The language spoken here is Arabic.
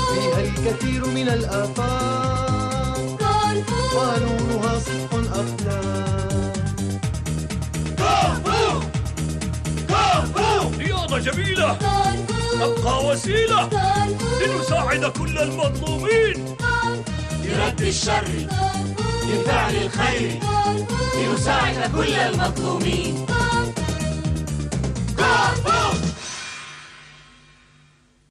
فيها الكثير من الآفاق، قانونها صدق أخلاق. كونغ فو رياضة جميلة، أبقى وسيلة لنساعد كل المظلومين، لرد الشر، لفعل الخير، لنساعد كل المظلومين. كونغ فو